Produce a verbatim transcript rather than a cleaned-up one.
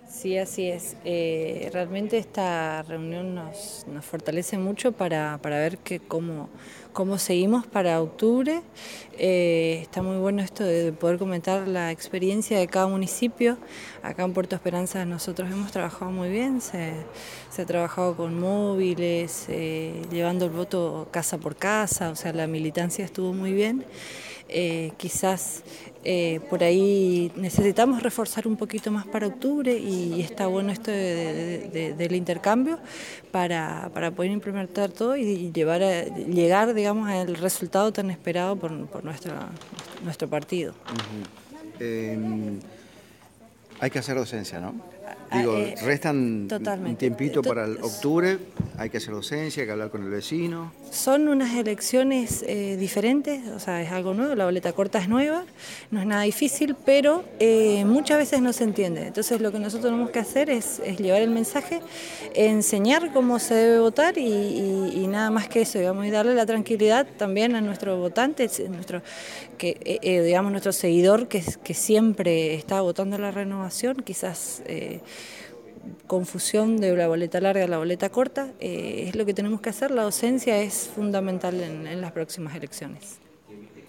Sí, así es. Eh, realmente esta reunión nos, nos fortalece mucho para, para ver que cómo, cómo seguimos para octubre. Eh, está muy bueno esto de poder comentar la experiencia de cada municipio. Acá en Puerto Esperanza nosotros hemos trabajado muy bien, se, se ha trabajado con móviles, eh, llevando el voto casa por casa, o sea, la militancia estuvo muy bien. Eh, quizás eh, por ahí necesitamos reforzar un poquito más para octubre y está bueno esto de, de, de, del intercambio para, para poder implementar todo y llevar a, llegar, digamos, al resultado tan esperado por, por nuestra, nuestro partido. Uh-huh. eh, hay que hacer docencia, ¿no? Ah, Digo, eh, restan un totalmente. tiempito para el octubre, hay que hacer docencia, hay que hablar con el vecino. Son unas elecciones eh, diferentes, o sea, es algo nuevo, la boleta corta es nueva, no es nada difícil, pero eh, muchas veces no se entiende. Entonces lo que nosotros tenemos que hacer es, es llevar el mensaje, enseñar cómo se debe votar y, y, y nada más que eso, digamos, y darle la tranquilidad también a nuestro votante, nuestro, que, eh, eh, digamos, nuestro seguidor que, que siempre está votando la renovación, quizás... Eh, confusión de la boleta larga a la boleta corta, eh, es lo que tenemos que hacer, la docencia es fundamental en, en las próximas elecciones.